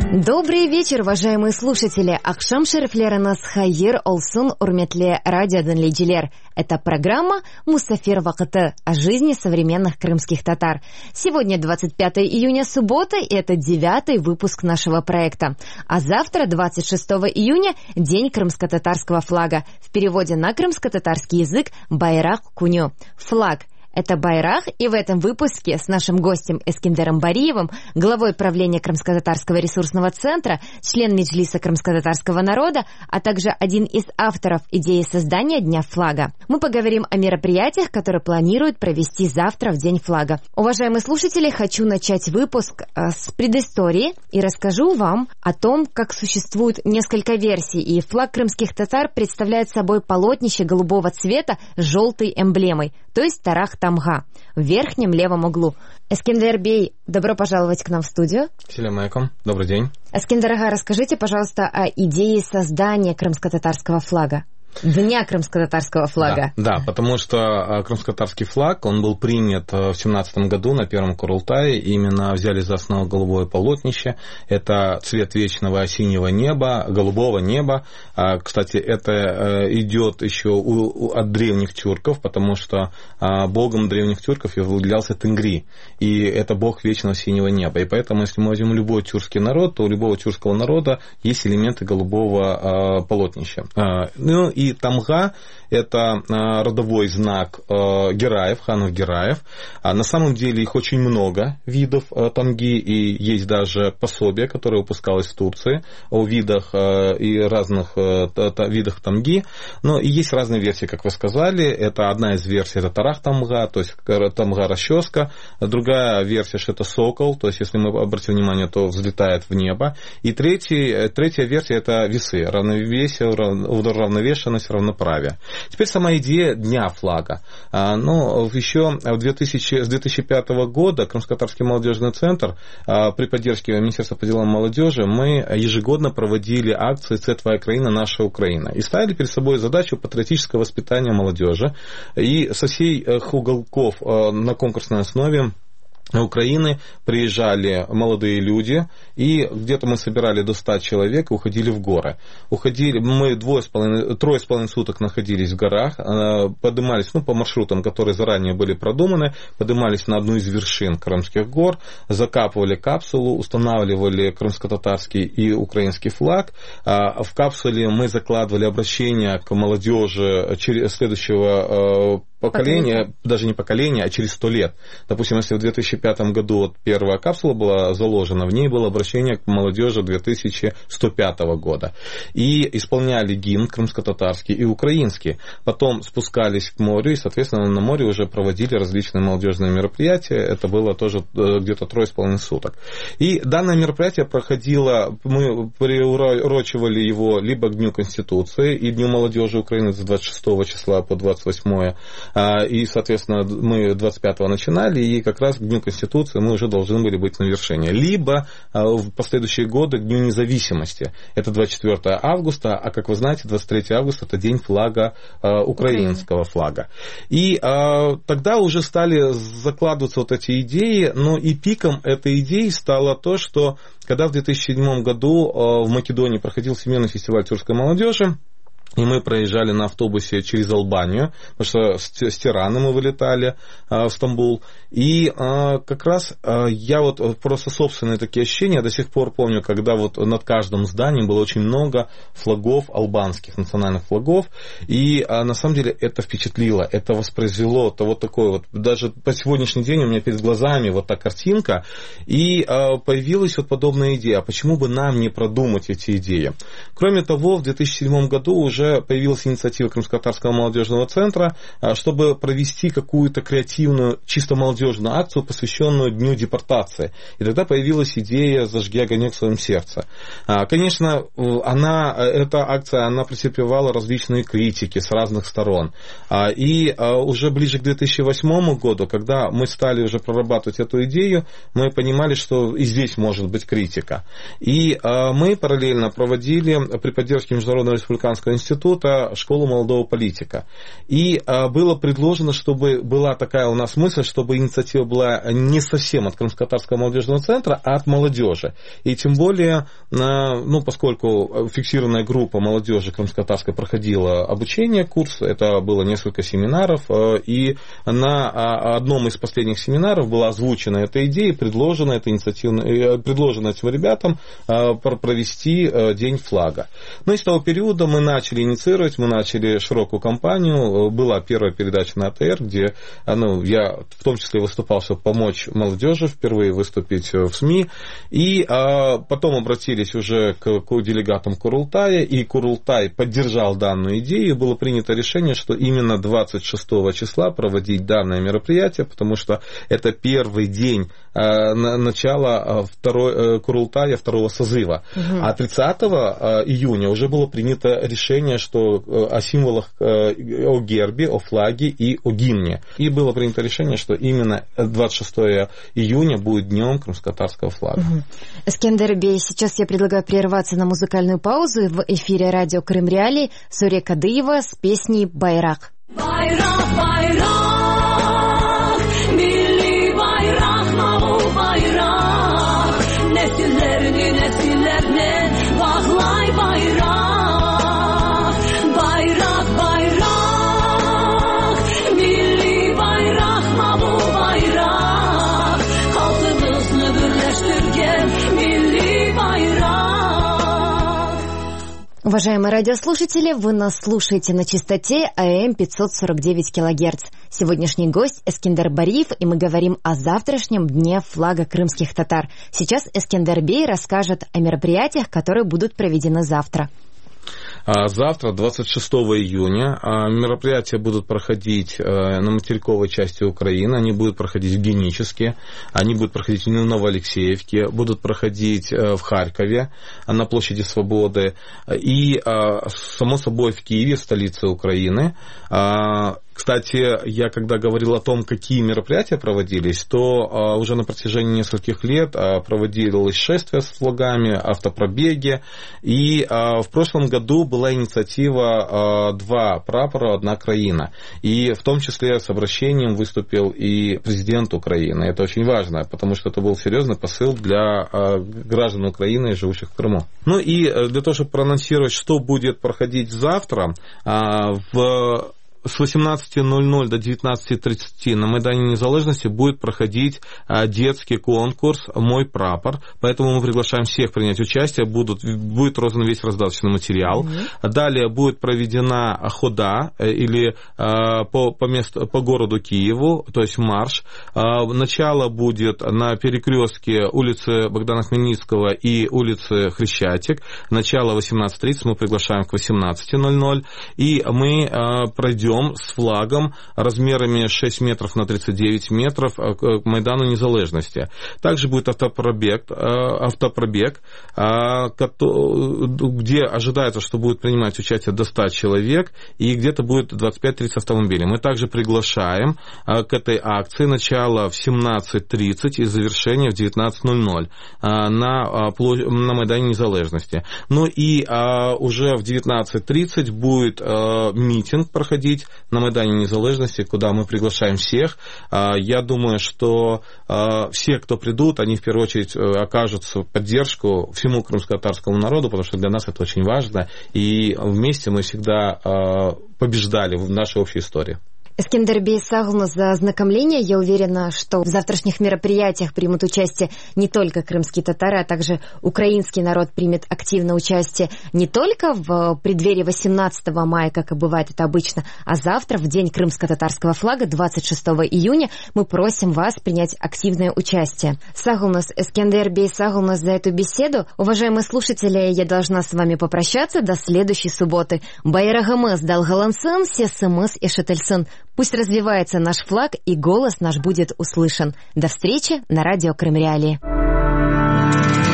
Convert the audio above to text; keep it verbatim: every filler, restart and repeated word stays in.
Добрый вечер, уважаемые слушатели. Акшам шерифлеринас хайыр олсун урметле радио дынлейчилер. Это программа «Мусафир вакыты» о жизни современных крымских татар. Сегодня двадцать пятое июня, суббота, и это девятый выпуск нашего проекта. А завтра, двадцать шестого июня, день крымско-татарского флага. В переводе на крымско-татарский язык «Байрак куню» – флаг. Это Байрах, и в этом выпуске с нашим гостем Эскиндером Бариевым, главой правления Крымско-татарского ресурсного центра, член Меджлиса крымско-татарского народа, а также один из авторов идеи создания Дня флага. Мы поговорим о мероприятиях, которые планируют провести завтра в День флага. Уважаемые слушатели, хочу начать выпуск э, с предыстории и расскажу вам о том, как существует несколько версий, и флаг крымских татар представляет собой полотнище голубого цвета с желтой эмблемой, то есть Тарах Тамга, в верхнем левом углу. Эскиндер Бей, добро пожаловать к нам в студию. Салям алейкум, добрый день. Эскиндер Ага, расскажите, пожалуйста, о идее создания крымско-татарского флага. Дня крымско-татарского флага. Да, да, потому что крымско-татарский флаг, он был принят в семнадцатом году на первом Курултае, именно взяли за основу голубое полотнище, это цвет вечного осеннего неба, голубого неба. Кстати, это идет еще от древних тюрков, потому что богом древних тюрков являлся Тенгри, и это бог вечного осеннего неба. И поэтому, если мы возьмем любой тюркский народ, то у любого тюркского народа есть элементы голубого полотнища. Ну и И Тамга – это родовой знак гераев, ханов гераев. На самом деле их очень много видов тамги, и есть даже пособие, которое выпускалось в Турции о видах и разных видах тамги. Но и есть разные версии, как вы сказали. Это одна из версий – это Тарах Тамга, то есть тамга расческа. Другая версия, что это сокол, то есть если мы обратим внимание, то взлетает в небо. И третий, третья версия – это весы, равновесие, уравновешенность, равноправие. Теперь сама идея Дня флага. Ну, еще в две тысячи, с две тысячи пятого года Крымско-татарский молодежный центр при поддержке Министерства по делам молодежи мы ежегодно проводили акции «Це твоя країна, наша Украина» и ставили перед собой задачу патриотического воспитания молодежи. И со всех уголков на конкурсной основе Украины приезжали молодые люди, и где-то мы собирали до ста человек и уходили в горы. Уходили, мы двое с половиной, трое с половиной суток находились в горах, поднимались ну, по маршрутам, которые заранее были продуманы, поднимались на одну из вершин Крымских гор, закапывали капсулу, устанавливали крымско-татарский и украинский флаг. В капсуле мы закладывали обращение к молодежи следующего поколения, даже не поколения, а через сто лет. Допустим, если в две тысячи пятом году вот первая капсула была заложена, в ней было обращение к молодежи две тысячи сто пятого года. И исполняли гимн крымско-татарский и украинский. Потом спускались к морю, и, соответственно, на море уже проводили различные молодежные мероприятия. Это было тоже где-то трое с половиной суток. И данное мероприятие проходило, мы приурочивали его либо к Дню Конституции и Дню молодежи Украины с двадцать шестого числа по двадцать восьмое. И, соответственно, мы двадцать пятого начинали, и как раз к Дню Конституции мы уже должны были быть на вершине. Либо в последующие годы к Дню Независимости. Это двадцать четвёртого августа, а, как вы знаете, двадцать третьего августа – это день флага, украинского флага. И тогда уже стали закладываться вот эти идеи, но и пиком этой идеи стало то, что когда в две тысячи седьмом году в Македонии проходил Всемирный фестиваль тюркской молодежи, и мы проезжали на автобусе через Албанию, потому что с Тирана мы вылетали в Стамбул. И как раз я вот просто собственные такие ощущения до сих пор помню, когда вот над каждым зданием было очень много флагов албанских, национальных флагов. И на самом деле это впечатлило, это воспроизвело, это вот такое вот, даже по сегодняшний день у меня перед глазами вот та картинка. И появилась вот подобная идея, почему бы нам не продумать эти идеи. Кроме того, в две тысячи седьмом году уже появилась инициатива Крымско-татарского молодежного центра, чтобы провести какую-то креативную, чисто молодежную акцию, посвященную Дню депортации. И тогда появилась идея «Зажги огонек в своем сердце». Конечно, она, эта акция, она претерпевала различные критики с разных сторон. И уже ближе к две тысячи восьмому году, когда мы стали уже прорабатывать эту идею, мы понимали, что и здесь может быть критика. И мы параллельно проводили при поддержке Международного республиканского института института школу молодого политика. И было предложено, чтобы была такая у нас мысль, чтобы инициатива была не совсем от Крымско-Татарского молодежного центра, а от молодежи. И тем более, ну, поскольку фиксированная группа молодежи крымско-татарской проходила обучение, курс, это было несколько семинаров, и на одном из последних семинаров была озвучена эта идея, предложена эта инициатива, предложено этим ребятам провести День флага. Но и с того периода мы начали инициировать, мы начали широкую кампанию. Была первая передача на АТР, где ну, я в том числе выступал, чтобы помочь молодежи впервые выступить в СМИ. И а, потом обратились уже к, к делегатам Курултая, и Курултай поддержал данную идею. И было принято решение, что именно двадцать шестого числа проводить данное мероприятие, потому что это первый день а, начала второй, Курултая второго созыва. Угу. А тридцатого июня уже было принято решение, что о символах, о гербе, о флаге и о гимне. И было принято решение, что именно двадцать шестого июня будет днем крымско-татарского флага. Угу. Эскендер Бей, сейчас я предлагаю прерваться на музыкальную паузу. В эфире радио Крым Реалии Сурия Кадыева с песней «Байрак». Байрак, байрак, милли байрак, мау байрак, nesillerini nesillerine bağlay bayrak, bayrak, bayrak, milli bayrak, mau bayrak, halkımızı birleştirgen milli bayrak. Уважаемые радиослушатели, вы нас слушаете на частоте А М пятьсот сорок девять килогерц. Сегодняшний гость Эскендер Бариев, и мы говорим о завтрашнем дне флага крымских татар. Сейчас Эскендер Бей расскажет о мероприятиях, которые будут проведены завтра. Завтра, двадцать шестого июня, мероприятия будут проходить на материковой части Украины, они будут проходить в Геническе, они будут проходить в Новоалексеевке, будут проходить в Харькове, на площади Свободы, и, само собой, в Киеве, столице Украины. Кстати, я когда говорил о том, какие мероприятия проводились, то а, уже на протяжении нескольких лет а, проводилось шествие с флагами, автопробеги. И а, в прошлом году была инициатива а, «Два прапора, одна краина». И в том числе с обращением выступил и президент Украины. Это очень важно, потому что это был серьезный посыл для а, граждан Украины, живущих в Крыму. Ну и для того, чтобы проанонсировать, что будет проходить завтра, а, в с восемнадцати ноль-ноль до девятнадцати тридцати на Майдане Незалежности будет проходить детский конкурс «Мой прапор», поэтому мы приглашаем всех принять участие, будут, будет роздан весь раздаточный материал. Mm-hmm. Далее будет проведена хода или по, по, месту, по городу Киеву, то есть марш. Начало будет на перекрестке улицы Богдана Хмельницкого и улицы Хрещатик. Начало восемнадцать тридцать, мы приглашаем к восемнадцати ноль-ноль, и мы пройдем с флагом размерами шесть метров на тридцать девять метров к Майдану Незалежности. Также будет автопробег, автопробег, где ожидается, что будет принимать участие до ста человек, и где-то будет двадцать пять-тридцать автомобилей. Мы также приглашаем к этой акции начало в семнадцать тридцать и завершение в девятнадцать ноль-ноль на, на Майдане Незалежности. Ну и уже в девятнадцать тридцать будет митинг проходить на Майдане Незалежности, куда мы приглашаем всех. Я думаю, что все, кто придут, они в первую очередь окажут поддержку всему крымско-татарскому народу, потому что для нас это очень важно, и вместе мы всегда побеждали в нашей общей истории. Эскендер Бей, сагылны за ознакомление. Я уверена, что в завтрашних мероприятиях примут участие не только крымские татары, а также украинский народ примет активное участие не только в преддверии восемнадцатого мая, как и бывает это обычно, а завтра, в день крымско-татарского флага, двадцать шестого июня, мы просим вас принять активное участие. Сагылныз, Эскендер Бей, сагылныз за эту беседу. Уважаемые слушатели, я должна с вами попрощаться до следующей субботы. Байрагымыз далгалансын, сесымыз эшетельсын. Пусть развивается наш флаг, и голос наш будет услышан. До встречи на радио Крым Реалии.